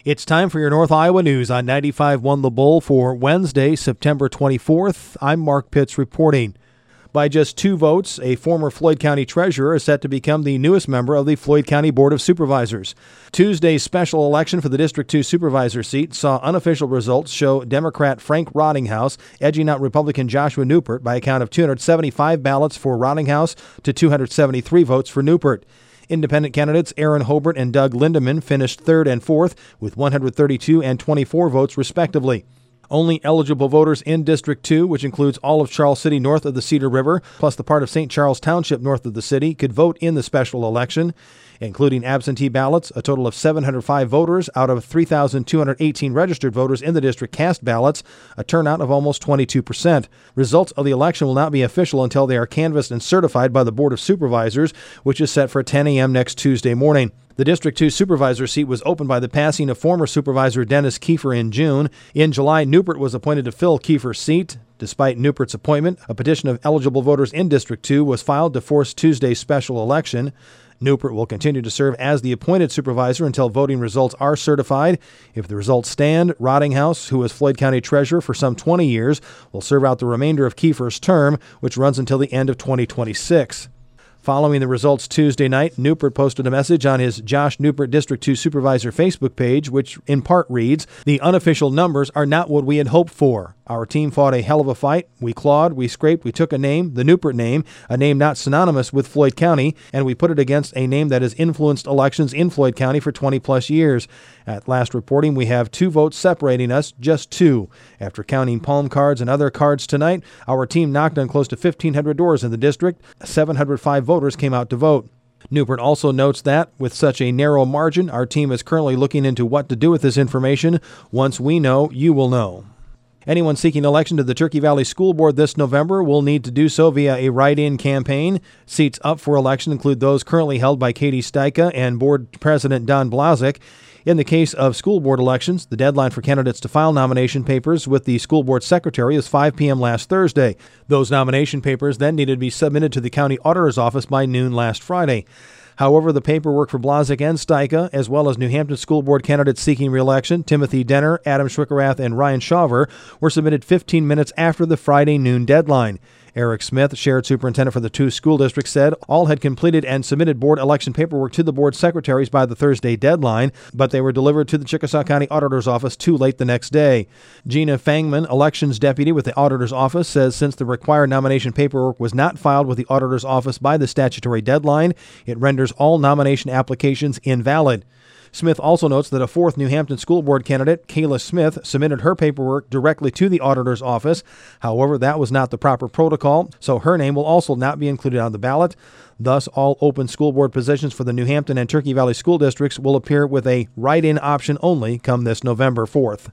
It's time for your North Iowa news on 95.1 The Bull for Wednesday, September 24th. I'm Mark Pitts reporting. By just 2 votes, a former Floyd County treasurer is set to become the newest member of the Floyd County Board of Supervisors. Tuesday's special election for the District 2 supervisor seat saw unofficial results show Democrat Frank Rottinghaus edging out Republican Joshua Newpert by a count of 275 ballots for Rottinghaus to 273 votes for Newpert. Independent candidates Aaron Hobart and Doug Lindeman finished 3rd and 4th with 132 and 24 votes respectively. Only eligible voters in District 2, which includes all of Charles City north of the Cedar River, plus the part of St. Charles Township north of the city, could vote in the special election. Including absentee ballots, a total of 705 voters out of 3,218 registered voters in the district cast ballots, a turnout of almost 22%. Results of the election will not be official until they are canvassed and certified by the Board of Supervisors, which is set for 10 a.m. next Tuesday morning. The District 2 supervisor seat was opened by the passing of former Supervisor Dennis Kiefer in June. In July, Newpert was appointed to fill Kiefer's seat. Despite Newpert's appointment, a petition of eligible voters in District 2 was filed to force Tuesday's special election. Newpert will continue to serve as the appointed supervisor until voting results are certified. If the results stand, Rottinghaus, who was Floyd County treasurer for some 20 years, will serve out the remainder of Kiefer's term, which runs until the end of 2026. Following the results Tuesday night, Newpert posted a message on his Josh Newpert District 2 Supervisor Facebook page, which in part reads, "The unofficial numbers are not what we had hoped for. Our team fought a hell of a fight. We clawed, we scraped, we took a name, the Newpert name, a name not synonymous with Floyd County, and we put it against a name that has influenced elections in Floyd County for 20 plus years. At last reporting, we have 2 votes separating us, just 2. After counting palm cards and other cards tonight, our team knocked on close to 1,500 doors in the district. 705 voters came out to vote." Newpert also notes that, with such a narrow margin, our team is currently looking into what to do with this information. Once we know, you will know. Anyone seeking election to the Turkey Valley School Board this November will need to do so via a write-in campaign. Seats up for election include those currently held by Katie Styka and Board President Don Blazik. In the case of school board elections, the deadline for candidates to file nomination papers with the school board secretary is 5 p.m. last Thursday. Those nomination papers then needed to be submitted to the county auditor's office by noon last Friday. However, the paperwork for Blazik and Styka, as well as New Hampton School Board candidates seeking re-election, Timothy Denner, Adam Schwickerath, and Ryan Shawver, were submitted 15 minutes after the Friday noon deadline. Eric Smith, shared superintendent for the 2 school districts, said all had completed and submitted board election paperwork to the board secretaries by the Thursday deadline, but they were delivered to the Chickasaw County Auditor's Office too late the next day. Gina Fangman, elections deputy with the Auditor's Office, says since the required nomination paperwork was not filed with the Auditor's Office by the statutory deadline, it renders all nomination applications invalid. Smith also notes that a 4th New Hampton School Board candidate, Kayla Smith, submitted her paperwork directly to the auditor's office. However, that was not the proper protocol, so her name will also not be included on the ballot. Thus, all open school board positions for the New Hampton and Turkey Valley school districts will appear with a write-in option only come this November 4th.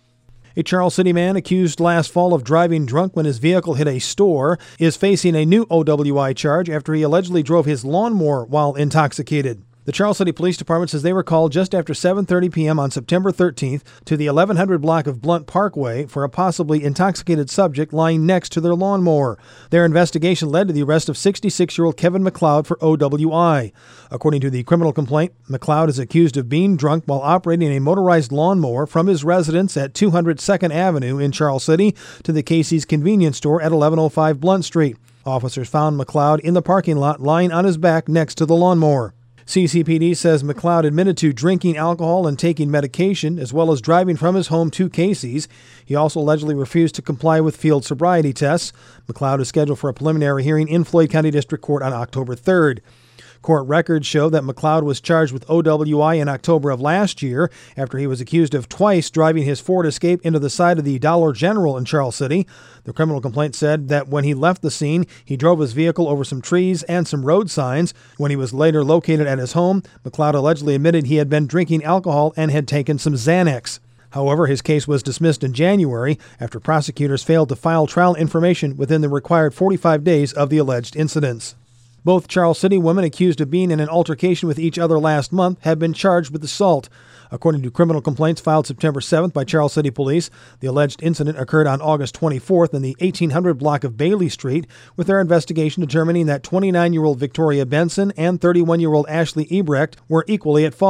A Charles City man accused last fall of driving drunk when his vehicle hit a store is facing a new OWI charge after he allegedly drove his lawnmower while intoxicated. The Charles City Police Department says they were called just after 7:30 p.m. on September 13th to the 1100 block of Blunt Parkway for a possibly intoxicated subject lying next to their lawnmower. Their investigation led to the arrest of 66-year-old Kevin McLeod for OWI. According to the criminal complaint, McLeod is accused of being drunk while operating a motorized lawnmower from his residence at 200 2nd Avenue in Charles City to the Casey's convenience store at 1105 Blunt Street. Officers found McLeod in the parking lot lying on his back next to the lawnmower. CCPD says McLeod admitted to drinking alcohol and taking medication, as well as driving from his home to Casey's. He also allegedly refused to comply with field sobriety tests. McLeod is scheduled for a preliminary hearing in Floyd County District Court on October 3rd. Court records show that McLeod was charged with OWI in October of last year after he was accused of twice driving his Ford Escape into the side of the Dollar General in Charles City. The criminal complaint said that when he left the scene, he drove his vehicle over some trees and some road signs. When he was later located at his home, McLeod allegedly admitted he had been drinking alcohol and had taken some Xanax. However, his case was dismissed in January after prosecutors failed to file trial information within the required 45 days of the alleged incidents. Both Charles City women accused of being in an altercation with each other last month have been charged with assault. According to criminal complaints filed September 7th by Charles City Police, the alleged incident occurred on August 24th in the 1800 block of Bailey Street, with their investigation determining that 29-year-old Victoria Benson and 31-year-old Ashley Ebrecht were equally at fault.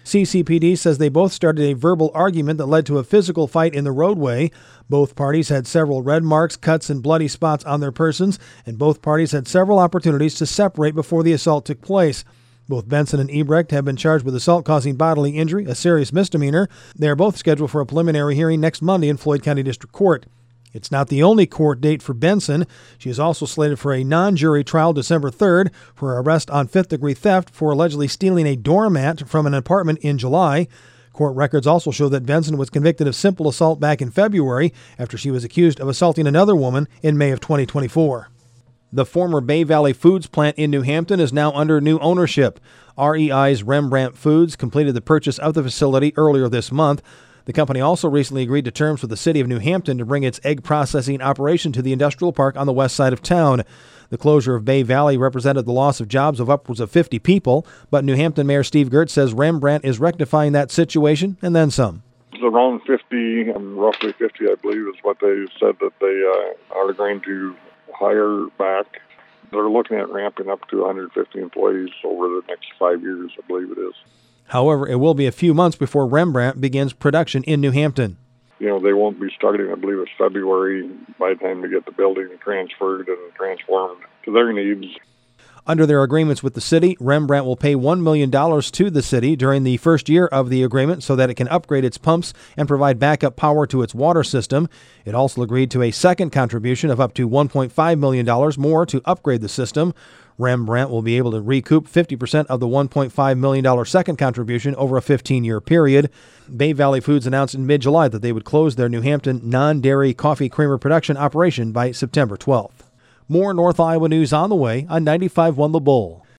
CCPD says they both started a verbal argument that led to a physical fight in the roadway. Both parties had several red marks, cuts, and bloody spots on their persons, and both parties had several opportunities to separate before the assault took place. Both Benson and Ebrecht have been charged with assault causing bodily injury, a serious misdemeanor. They are both scheduled for a preliminary hearing next Monday in Floyd County District Court. It's not the only court date for Benson. She is also slated for a non-jury trial December 3rd for her arrest on fifth-degree theft for allegedly stealing a doormat from an apartment in July. Court records also show that Benson was convicted of simple assault back in February after she was accused of assaulting another woman in May of 2024. The former Bay Valley Foods plant in New Hampton is now under new ownership. REI's Rembrandt Foods completed the purchase of the facility earlier this month. The company also recently agreed to terms with the city of New Hampton to bring its egg processing operation to the industrial park on the west side of town. The closure of Bay Valley represented the loss of jobs of upwards of 50 people, but New Hampton Mayor Steve Gertz says Rembrandt is rectifying that situation and then some. It's around 50, roughly 50, I believe, is what they said that they are going to hire back. They're looking at ramping up to 150 employees over the next 5 years, I believe it is. However, it will be a few months before Rembrandt begins production in New Hampton. They won't be starting, I believe it's February, by the time they get the building transferred and transformed to their needs. Under their agreements with the city, Rembrandt will pay $1 million to the city during the first year of the agreement so that it can upgrade its pumps and provide backup power to its water system. It also agreed to a second contribution of up to $1.5 million more to upgrade the system. Rembrandt will be able to recoup 50% of the $1.5 million second contribution over a 15-year period. Bay Valley Foods announced in mid-July that they would close their New Hampton non-dairy coffee creamer production operation by September 12th. More North Iowa news on the way on 95.1 The Bull.